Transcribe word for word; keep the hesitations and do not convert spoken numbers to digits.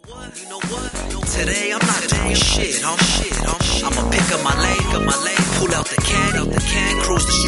Today I'm not doing shit, I'm shit, I'm shit. I'ma pick up my lane, up my lane, pull out the can, out the can, cruise the